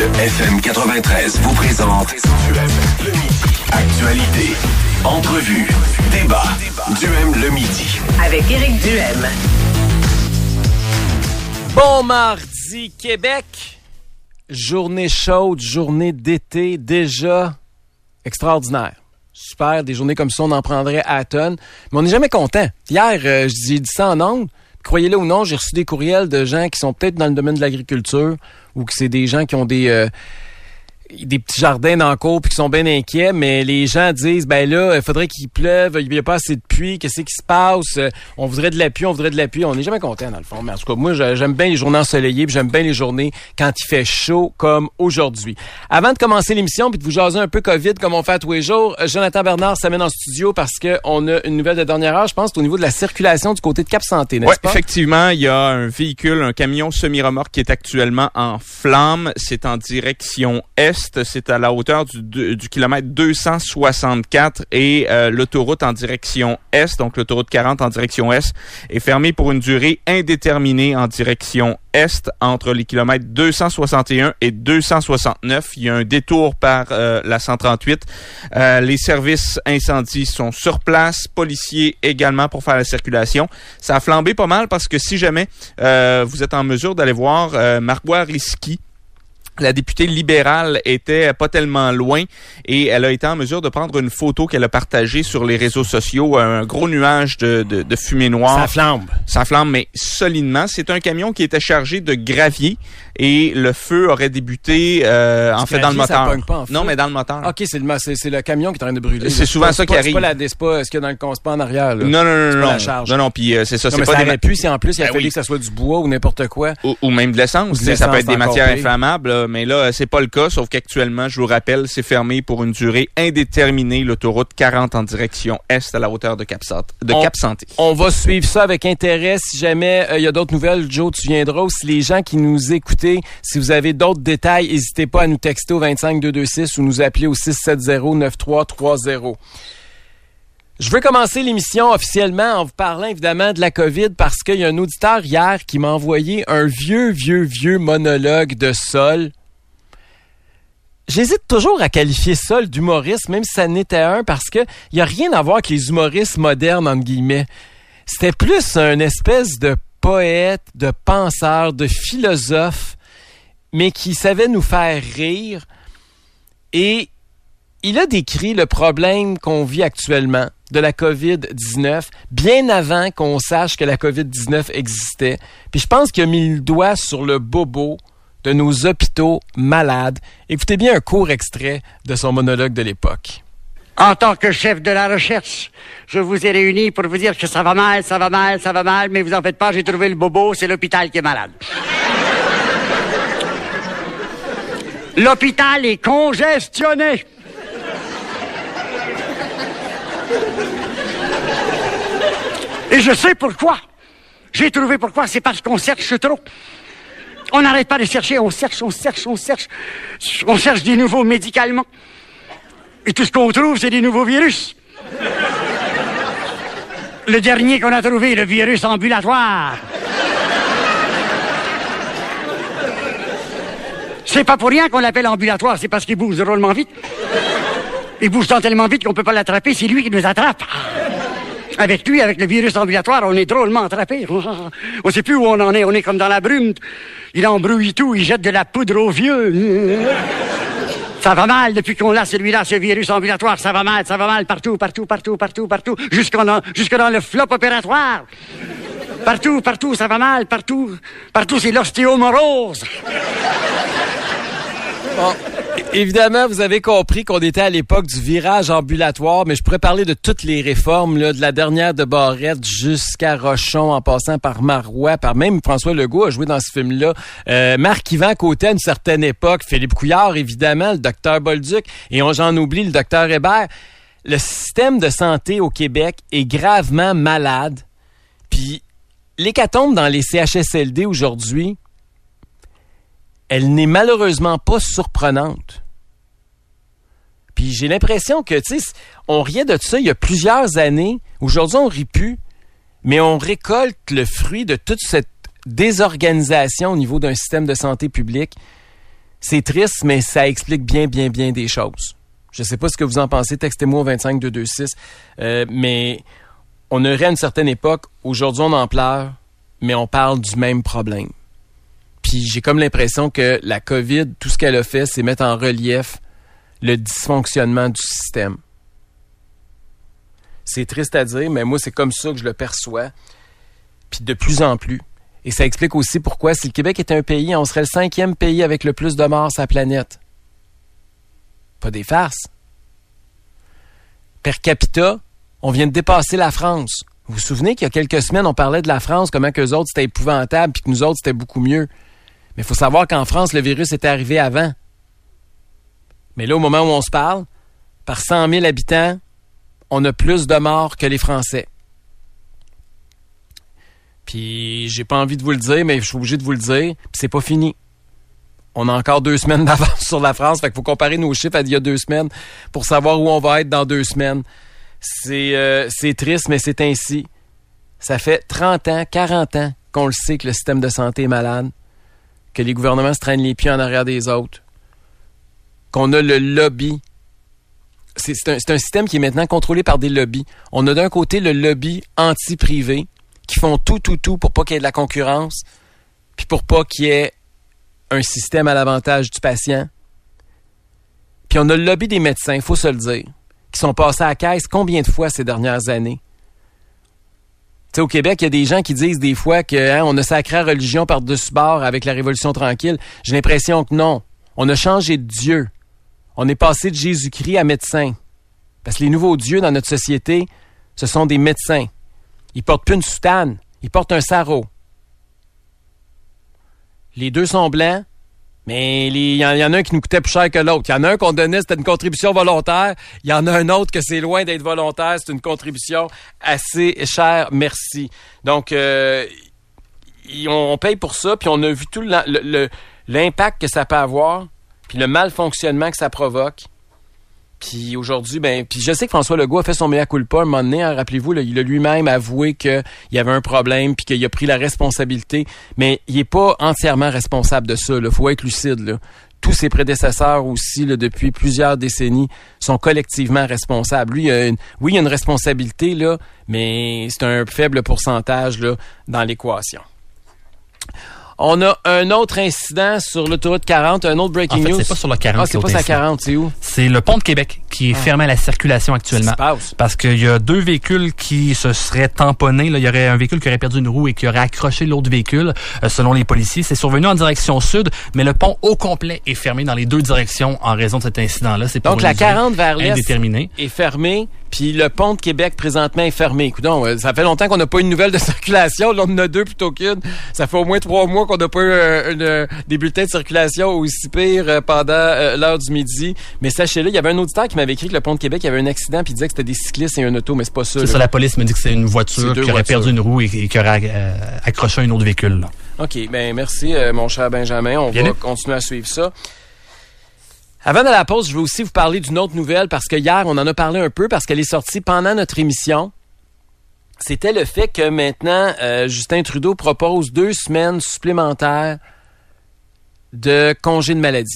Le FM 93 vous présente Duhem le midi. Actualité, entrevue, débat. Duhem le midi. Avec Éric Duhem. Bon mardi, Québec. Journée chaude, journée d'été, déjà extraordinaire. Super, des journées comme ça, on en prendrait à tonnes. Mais on n'est jamais content. Hier, j'ai dit ça en ondes. Croyez-le ou non, j'ai reçu des courriels de gens qui sont peut-être dans le domaine de l'agriculture ou que c'est des gens qui ont des petits jardins dans le cours puis qui sont bien inquiets, mais les gens disent, ben là, il faudrait qu'il pleuve, il n'y a pas assez de pluie, qu'est-ce qui se passe? On voudrait de la pluie. On n'est jamais content dans le fond. Mais en tout cas, moi, j'aime bien les journées ensoleillées puis j'aime bien les journées quand il fait chaud comme aujourd'hui. Avant de commencer l'émission puis de vous jaser un peu COVID comme on fait à tous les jours, Jonathan Bernard s'amène en studio parce qu'on a une nouvelle de dernière heure, je pense, au niveau de la circulation du côté de Cap-Santé, n'est-ce pas? Oui, effectivement, il y a un véhicule, un camion semi-remorque qui est actuellement en flammes. C'est en direction est. C'est à la hauteur du kilomètre 264 et l'autoroute en direction est, donc l'autoroute 40 en direction est, est fermée pour une durée indéterminée en direction est entre les kilomètres 261 et 269. Il y a un détour par la 138. Les services incendies sont sur place, policiers également pour faire la circulation. Ça a flambé pas mal parce que si jamais vous êtes en mesure d'aller voir Margoire Risky, la députée libérale était pas tellement loin et elle a été en mesure de prendre une photo qu'elle a partagée sur les réseaux sociaux. Un gros nuage de fumée noire. Ça flambe, mais solidement. C'est un camion qui était chargé de gravier et le feu aurait débuté en fait dans le moteur. Ça pas en feu. Non, mais dans le moteur. OK, c'est le camion qui est en train de brûler. C'est souvent ça qui arrive. C'est pas ce qu'il y a c'est pas en arrière. Là. Non. La charge. Non, puis c'est ça. Non, c'est mais pas ça des aurait pu si en plus il a fallu que ça soit du bois ou n'importe quoi. Ou même de l'essence. Ça peut être des matières inflammables, là, mais là, c'est pas le cas, sauf qu'actuellement, je vous rappelle, c'est fermé pour une durée indéterminée, l'autoroute 40 en direction est à la hauteur de Cap-Santé. On va suivre ça avec intérêt. Si jamais il y a d'autres nouvelles, Joe, tu viendras. Si les gens qui nous écoutaient, si vous avez d'autres détails, n'hésitez pas à nous texter au 25226 ou nous appeler au 670-9330. Je veux commencer l'émission officiellement en vous parlant évidemment de la COVID parce qu'il y a un auditeur hier qui m'a envoyé un vieux monologue de Sol. J'hésite toujours à qualifier Sol d'humoriste, même si ça n'était un, parce que il y a rien à voir avec les humoristes modernes, entre guillemets. C'était plus un espèce de poète, de penseur, de philosophe, mais qui savait nous faire rire. Et il a décrit le problème qu'on vit actuellement de la COVID-19, bien avant qu'on sache que la COVID-19 existait. Puis je pense qu'il a mis le doigt sur le bobo de nos hôpitaux malades. Écoutez bien un court extrait de son monologue de l'époque. En tant que chef de la recherche, je vous ai réunis pour vous dire que ça va mal, mais vous en faites pas, j'ai trouvé le bobo, c'est l'hôpital qui est malade. L'hôpital est congestionné. Et je sais pourquoi. J'ai trouvé pourquoi, c'est parce qu'on cherche trop. On n'arrête pas de chercher, on cherche. On cherche des nouveaux médicaments. Et tout ce qu'on trouve, c'est des nouveaux virus. Le dernier qu'on a trouvé, le virus ambulatoire. C'est pas pour rien qu'on l'appelle ambulatoire, c'est parce qu'il bouge drôlement vite. Il bouge tellement vite qu'on peut pas l'attraper, c'est lui qui nous attrape. Avec lui, avec le virus ambulatoire, on est drôlement attrapé. On sait plus où on en est, on est comme dans la brume. Il embrouille tout, il jette de la poudre aux vieux. Ça va mal depuis qu'on l'a celui-là, ce virus ambulatoire. Ça va mal partout. Jusque dans le flop opératoire. Partout, ça va mal, partout, c'est l'ostéomorose. Bon, évidemment, vous avez compris qu'on était à l'époque du virage ambulatoire, mais je pourrais parler de toutes les réformes, là, de la dernière de Barrette jusqu'à Rochon, en passant par Marois, par même François Legault a joué dans ce film-là. Marc-Yvan Côté à une certaine époque, Philippe Couillard, évidemment, le docteur Bolduc, et j'en oublie, le docteur Hébert. Le système de santé au Québec est gravement malade, puis l'hécatombe dans les CHSLD aujourd'hui, elle n'est malheureusement pas surprenante. Puis j'ai l'impression que, tu sais, on riait de ça il y a plusieurs années. Aujourd'hui, on rit plus, mais on récolte le fruit de toute cette désorganisation au niveau d'un système de santé publique. C'est triste, mais ça explique bien des choses. Je sais pas ce que vous en pensez, textez-moi au 25226. Mais on aurait à une certaine époque, aujourd'hui on en pleure, mais on parle du même problème. Puis j'ai comme l'impression que la COVID, tout ce qu'elle a fait, c'est mettre en relief le dysfonctionnement du système. C'est triste à dire, mais moi, c'est comme ça que je le perçois. Puis de plus en plus. Et ça explique aussi pourquoi, si le Québec était un pays, on serait le 5e pays avec le plus de morts sur la planète. Pas des farces. Per capita, on vient de dépasser la France. Vous vous souvenez qu'il y a quelques semaines, on parlait de la France, comment qu'eux autres, c'était épouvantable, puis que nous autres, c'était beaucoup mieux. Mais il faut savoir qu'en France, le virus était arrivé avant. Mais là, au moment où on se parle, par 100 000 habitants, on a plus de morts que les Français. Puis, j'ai pas envie de vous le dire, mais je suis obligé de vous le dire. Puis, c'est pas fini. On a encore 2 semaines d'avance sur la France. Fait qu'il faut comparer nos chiffres à d'il y a 2 semaines pour savoir où on va être dans 2 semaines. C'est triste, mais c'est ainsi. Ça fait 30 ans, 40 ans qu'on le sait que le système de santé est malade, que les gouvernements se traînent les pieds en arrière des autres, qu'on a le lobby. C'est un système qui est maintenant contrôlé par des lobbies. On a d'un côté le lobby anti-privé qui font tout pour pas qu'il y ait de la concurrence, puis pour pas qu'il y ait un système à l'avantage du patient. Puis on a le lobby des médecins, il faut se le dire, qui sont passés à la caisse combien de fois ces dernières années? Tu sais, au Québec, il y a des gens qui disent des fois qu'on a sacré la religion par-dessus bord avec la Révolution tranquille. J'ai l'impression que non. On a changé de Dieu. On est passé de Jésus-Christ à médecin. Parce que les nouveaux dieux dans notre société, ce sont des médecins. Ils portent plus une soutane, ils portent un sarrau. Les deux sont blancs, mais il y en a un qui nous coûtait plus cher que l'autre. Il y en a un qu'on donnait, c'était une contribution volontaire. Il y en a un autre que c'est loin d'être volontaire, c'est une contribution assez chère, merci. Donc, on paye pour ça, puis on a vu tout l'impact que ça peut avoir, puis le malfonctionnement que ça provoque. Puis aujourd'hui, puis je sais que François Legault a fait son mea culpa un moment donné, hein, rappelez-vous, là, il a lui-même avoué qu'il y avait un problème puis qu'il a pris la responsabilité, mais il est pas entièrement responsable de ça, là, faut être lucide, là. Tous ses prédécesseurs aussi, là, depuis plusieurs décennies, sont collectivement responsables. Lui, il y a une responsabilité, là, mais c'est un faible pourcentage là, dans l'équation. On a un autre incident sur l'autoroute 40, un autre breaking news. C'est pas sur la 40. Ah, c'est pas sur la 40, c'est où? C'est le pont de Québec qui est fermé à la circulation actuellement. Qu'est-ce qui se passe? Parce qu'il y a 2 véhicules qui se seraient tamponnés. Là, il y aurait un véhicule qui aurait perdu une roue et qui aurait accroché l'autre véhicule, selon les policiers. C'est survenu en direction sud, mais le pont au complet est fermé dans les 2 directions en raison de cet incident-là. C'est pour donc la 40 vers l'est est fermée, puis le pont de Québec présentement est fermé. Écoutons, ça fait longtemps qu'on n'a pas eu de nouvelles de circulation. Là, on en a 2 plutôt qu'une. Ça fait au moins 3 mois qu'on n'a pas eu des bulletins de circulation aussi pire pendant l'heure du midi. Mais sachez-le, il y avait un auditeur qui m'avait écrit que le pont de Québec, il y avait un accident, puis il disait que c'était des cyclistes et un auto, mais c'est pas ça. C'est ça, la police me dit que c'est une voiture qui aurait perdu une roue et qui aurait accroché un autre véhicule. Là. OK, merci, mon cher Benjamin. On va continuer à suivre ça. Avant de la pause, je veux aussi vous parler d'une autre nouvelle parce que hier, on en a parlé un peu parce qu'elle est sortie pendant notre émission. C'était le fait que maintenant, Justin Trudeau propose 2 semaines supplémentaires de congé de maladie.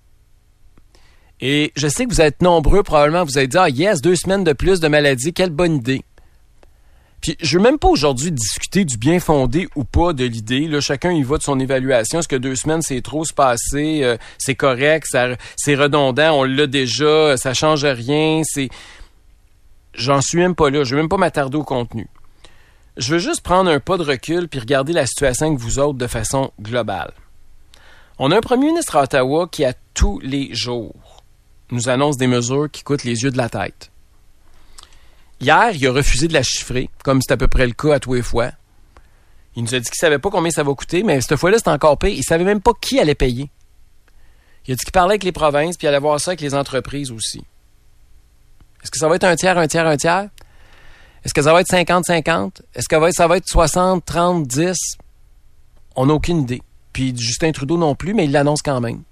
Et je sais que vous êtes nombreux, probablement, vous avez dit « Ah yes, 2 semaines de plus de maladie, quelle bonne idée! » Puis je veux même pas aujourd'hui discuter du bien fondé ou pas de l'idée. Là, chacun y va de son évaluation. Est-ce que 2 semaines, c'est trop, c'est pas assez, c'est correct, c'est redondant, on l'a déjà, ça change rien, J'en suis même pas là. Je veux même pas m'attarder au contenu. Je veux juste prendre un pas de recul puis regarder la situation avec vous autres de façon globale. On a un premier ministre à Ottawa qui, à tous les jours, nous annonce des mesures qui coûtent les yeux de la tête. Hier, il a refusé de la chiffrer, comme c'est à peu près le cas à tous les fois. Il nous a dit qu'il savait pas combien ça va coûter, mais cette fois-là, c'est encore pire. Il savait même pas qui allait payer. Il a dit qu'il parlait avec les provinces, puis il allait voir ça avec les entreprises aussi. Est-ce que ça va être un tiers, un tiers, un tiers? Est-ce que ça va être 50-50? Est-ce que ça va être 60-30-10? On n'a aucune idée. Puis Justin Trudeau non plus, mais il l'annonce quand même.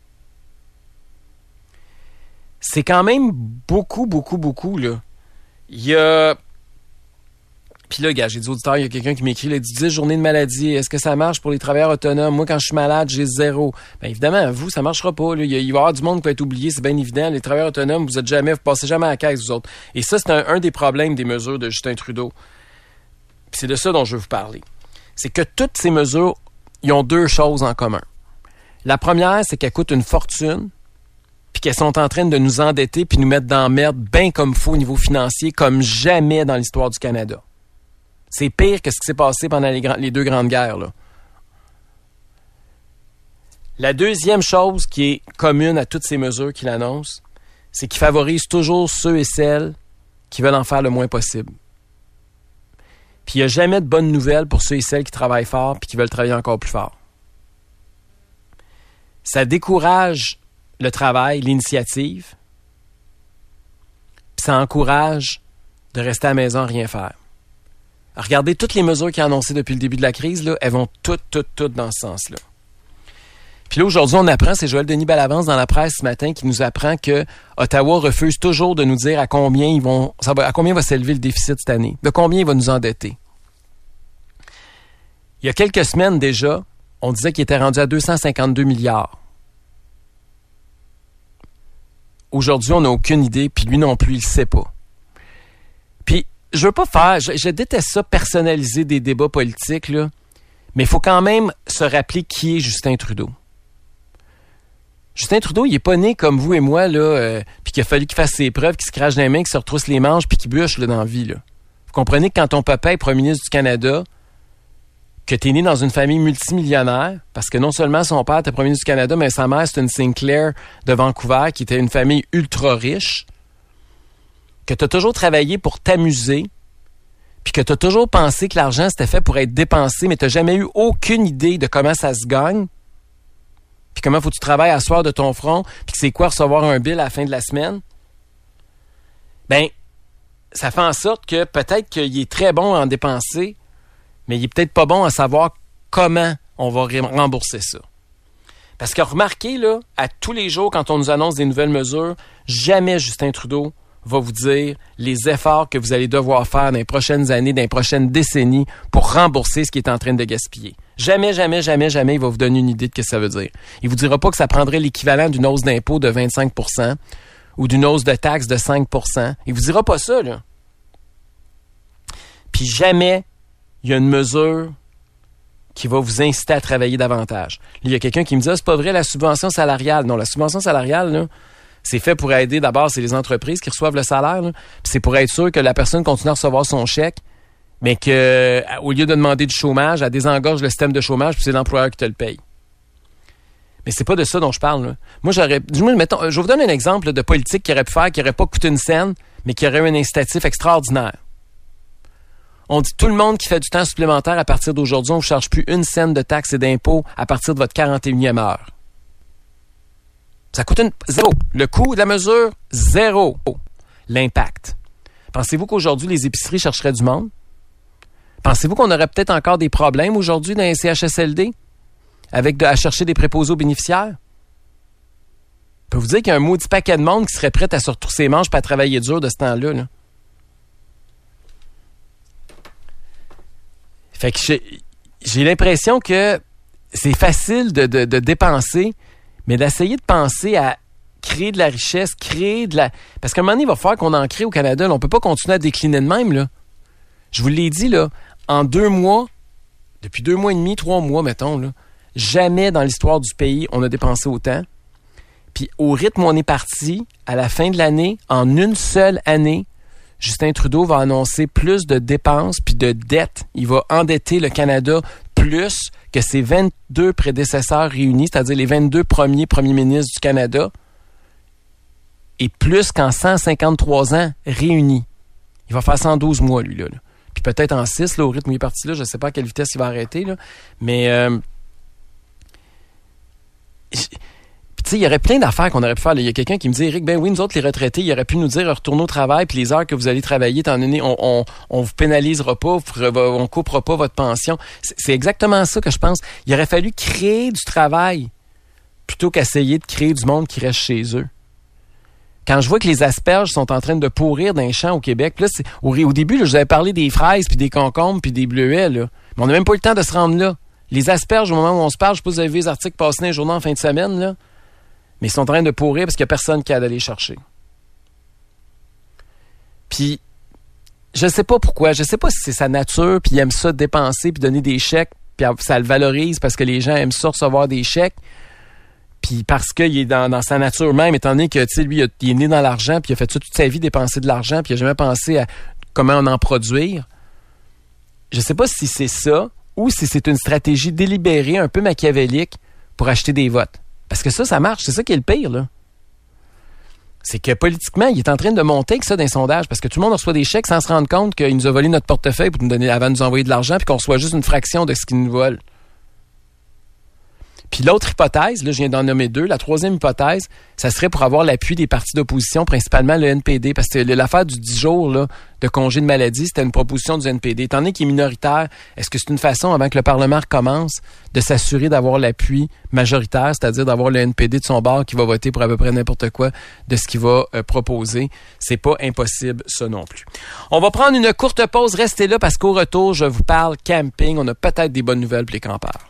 C'est quand même beaucoup, là. Il y a Puis là, gars, j'ai dit auditeur, il y a quelqu'un qui m'écrit, il a dit 10 journées de maladie. Est-ce que ça marche pour les travailleurs autonomes? Moi, quand je suis malade, j'ai 0. Bien, évidemment, vous, ça marchera pas. Là. Il va y avoir du monde qui va être oublié, c'est bien évident. Les travailleurs autonomes, vous passez jamais à la caisse, vous autres. Et ça, c'est un des problèmes des mesures de Justin Trudeau. Puis c'est de ça dont je veux vous parler. C'est que toutes ces mesures, ils ont 2 choses en commun. La première, c'est qu'elles coûtent une fortune, puis qu'elles sont en train de nous endetter puis nous mettre dans la merde bien comme faut au niveau financier, comme jamais dans l'histoire du Canada. C'est pire que ce qui s'est passé pendant les 2 grandes guerres, là. La deuxième chose qui est commune à toutes ces mesures qu'il annonce, c'est qu'il favorise toujours ceux et celles qui veulent en faire le moins possible. Puis il n'y a jamais de bonnes nouvelles pour ceux et celles qui travaillent fort puis qui veulent travailler encore plus fort. Ça décourage le travail, l'initiative, puis ça encourage de rester à la maison à rien faire. Regardez toutes les mesures qu'il a annoncées depuis le début de la crise, là, elles vont toutes dans ce sens-là. Puis là, aujourd'hui, on apprend, c'est Joël Denis Bellavance dans la presse ce matin qui nous apprend que Ottawa refuse toujours de nous dire à combien va s'élever le déficit cette année, de combien il va nous endetter. Il y a quelques semaines déjà, on disait qu'il était rendu à 252 milliards. Aujourd'hui, on n'a aucune idée, puis lui non plus, il ne sait pas. Puis, je déteste ça, personnaliser des débats politiques, là, mais il faut quand même se rappeler qui est Justin Trudeau. Justin Trudeau, il est pas né comme vous et moi, là, puis qu'il a fallu qu'il fasse ses preuves, qu'il se crache dans les mains, qu'il se retrousse les manches, puis qu'il bûche là, dans la vie. Là. Vous comprenez que quand ton papa est premier ministre du Canada, que tu es né dans une famille multimillionnaire, parce que non seulement son père était premier ministre du Canada, mais sa mère, c'est une Sinclair de Vancouver, qui était une famille ultra riche, que tu as toujours travaillé pour t'amuser, puis que tu as toujours pensé que l'argent, c'était fait pour être dépensé, mais tu n'as jamais eu aucune idée de comment ça se gagne, puis comment faut que tu travailles à soir de ton front, puis que c'est quoi recevoir un bill à la fin de la semaine, ben ça fait en sorte que peut-être qu'il est très bon à en dépenser, mais il est peut-être pas bon à savoir comment on va rembourser ça. Parce que remarquez, là, à tous les jours, quand on nous annonce des nouvelles mesures, jamais Justin Trudeau va vous dire les efforts que vous allez devoir faire dans les prochaines années, dans les prochaines décennies pour rembourser ce qui est en train de gaspiller. Jamais, il va vous donner une idée de ce que ça veut dire. Il vous dira pas que ça prendrait l'équivalent d'une hausse d'impôt de 25% ou d'une hausse de taxes de 5%. Il vous dira pas ça, là. Puis jamais il y a une mesure qui va vous inciter à travailler davantage. Il y a quelqu'un qui me dit « c'est pas vrai, la subvention salariale. » Non, la subvention salariale, là, c'est fait pour aider, d'abord, c'est les entreprises qui reçoivent le salaire. Là. Puis c'est pour être sûr que la personne continue à recevoir son chèque, mais que au lieu de demander du chômage, elle désengorge le système de chômage, puis c'est l'employeur qui te le paye. Mais c'est pas de ça dont je parle. Là. Moi, je vous donne un exemple de politique qu'il aurait pu faire, qui n'aurait pas coûté une scène, mais qui aurait eu un incitatif extraordinaire. On dit tout le monde qui fait du temps supplémentaire à partir d'aujourd'hui, on ne vous charge plus une scène de taxes et d'impôts à partir de votre 41e heure. Ça coûte 0. Le coût de la mesure, 0. L'impact. Pensez-vous qu'aujourd'hui, les épiceries chercheraient du monde? Pensez-vous qu'on aurait peut-être encore des problèmes aujourd'hui dans les CHSLD à chercher des préposés aux bénéficiaires? Je peux vous dire qu'il y a un maudit paquet de monde qui serait prêt à se retrousser les manches et à travailler dur de ce temps-là. Là. Fait que j'ai l'impression que c'est facile de dépenser, mais d'essayer de penser à créer de la richesse, Parce qu'à un moment donné, il va falloir qu'on en crée au Canada. Là. On ne peut pas continuer à décliner de même. Là. Je vous l'ai dit, là, en 2 mois, depuis 2 mois et demi, 3 mois, mettons, là, jamais dans l'histoire du pays, on a dépensé autant. Puis au rythme où on est parti, à la fin de l'année, en une seule année, Justin Trudeau va annoncer plus de dépenses puis de dettes. Il va endetter le Canada plus que ses 22 prédécesseurs réunis, c'est-à-dire les 22 premiers ministres du Canada, et plus qu'en 153 ans réunis. Il va faire 112 mois, lui, là. Puis peut-être en 6, là, au rythme où il est parti, là. Je ne sais pas à quelle vitesse il va arrêter, là. Mais... tu sais, il y aurait plein d'affaires qu'on aurait pu faire. Il y a quelqu'un qui me dit, Éric, ben oui, nous autres, les retraités, il aurait pu nous dire, retournez au travail, puis les heures que vous allez travailler, étant donné, on vous pénalisera pas, on coupera pas votre pension. C'est exactement ça que je pense. Il aurait fallu créer du travail plutôt qu'essayer de créer du monde qui reste chez eux. Quand je vois que les asperges sont en train de pourrir dans les champs au Québec, puis là, au début, là, je vous avais parlé des fraises, puis des concombres, puis des bleuets, là. Mais on n'a même pas eu le temps de se rendre là. Les asperges, au moment où on se parle, je sais pas si vous avez vu les articles passer dans les journaux en fin de semaine, là, mais ils sont en train de pourrir parce qu'il n'y a personne qui a d'aller chercher. Puis, je sais pas pourquoi, je sais pas si c'est sa nature, puis il aime ça dépenser, puis donner des chèques, puis ça le valorise parce que les gens aiment ça recevoir des chèques, puis parce qu'il est dans sa nature même, étant donné que, tu sais, lui, il est né dans l'argent, puis il a fait ça toute sa vie, dépenser de l'argent, puis il n'a jamais pensé à comment en produire. Je sais pas si c'est ça, ou si c'est une stratégie délibérée, un peu machiavélique, pour acheter des votes. Parce que ça marche. C'est ça qui est le pire, là. C'est que politiquement, il est en train de monter avec ça dans les sondages, parce que tout le monde reçoit des chèques sans se rendre compte qu'il nous a volé notre portefeuille pour nous donner, avant de nous envoyer de l'argent, puis qu'on reçoit juste une fraction de ce qu'il nous vole. Puis l'autre hypothèse, là, je viens d'en nommer 2, la troisième hypothèse, ça serait pour avoir l'appui des partis d'opposition, principalement le NPD, parce que l'affaire du 10 jours là, de congé de maladie, c'était une proposition du NPD. Étant donné qu'il est minoritaire, est-ce que c'est une façon, avant que le Parlement recommence, de s'assurer d'avoir l'appui majoritaire, c'est-à-dire d'avoir le NPD de son bord qui va voter pour à peu près n'importe quoi de ce qu'il va proposer? C'est pas impossible, ça non plus. On va prendre une courte pause, restez là, parce qu'au retour, je vous parle camping. On a peut-être des bonnes nouvelles pour les campeurs.